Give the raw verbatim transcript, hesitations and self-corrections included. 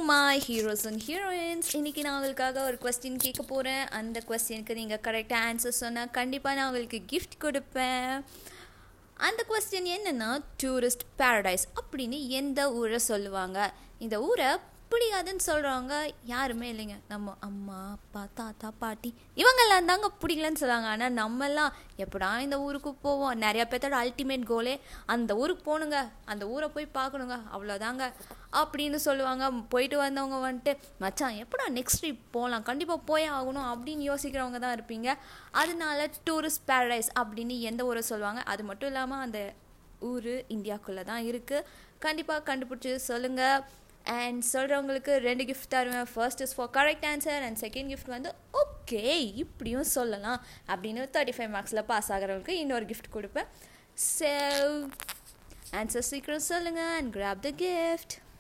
My heroes and heroines. இன்றைக்கி நான் உங்களுக்காக ஒரு கொஸ்டின் கேட்க போகிறேன். அந்த கொஸ்டினுக்கு நீங்கள் கரெக்டாக ஆன்சர் சொன்னால் கண்டிப்பாக நான் உங்களுக்கு கிஃப்ட் கொடுப்பேன். அந்த கொஸ்டின் என்னென்னா, டூரிஸ்ட் பேரடைஸ் அப்படின்னு எந்த ஊரை சொல்லுவாங்க? இந்த ஊரை பிடிக்காதுன்னு சொல்கிறவங்க யாருமே இல்லைங்க. நம்ம அம்மா அப்பா தாத்தா பாட்டி இவங்கெல்லாம் தாங்க பிடிக்கலன்னு சொல்லுவாங்க. ஆனால் நம்மெல்லாம் எப்படா இந்த ஊருக்கு போவோம். நிறையா பேர்த்தோட அல்டிமேட் கோலே அந்த ஊருக்கு போகணுங்க, அந்த ஊரை போய் பார்க்கணுங்க, அவ்வளோதாங்க அப்படின்னு சொல்லுவாங்க. போயிட்டு வந்தவங்க வந்துட்டு மச்சான் எப்படா நெக்ஸ்ட் ட்ரிப் போகலாம், கண்டிப்பாக போயே ஆகணும் அப்படின்னு யோசிக்கிறவங்க தான் இருப்பீங்க. அதனால டூரிஸ்ட் பேரடைஸ் அப்படின்னு எந்த ஊரை சொல்லுவாங்க? அது மட்டும் இல்லாமல் அந்த ஊர் இந்தியாவுக்குள்ளே தான் இருக்குது. கண்டிப்பாக கண்டுபிடிச்சி சொல்லுங்கள். அண்ட் சொல்கிறவங்களுக்கு ரெண்டு கிஃப்ட் தருவேன். First is for correct answer and second gift வந்து ஓகே இப்படியும் சொல்லலாம் அப்படின்னு தேர்ட்டி ஃபைவ் மார்க்ஸில் பாஸ் ஆகிறவங்களுக்கு இன்னொரு கிஃப்ட் கொடுப்பேன். ஸோ ஆன்சர் சீக்கிரம் சொல்லுங்கள் அண்ட் கிராப் த கிஃப்ட்.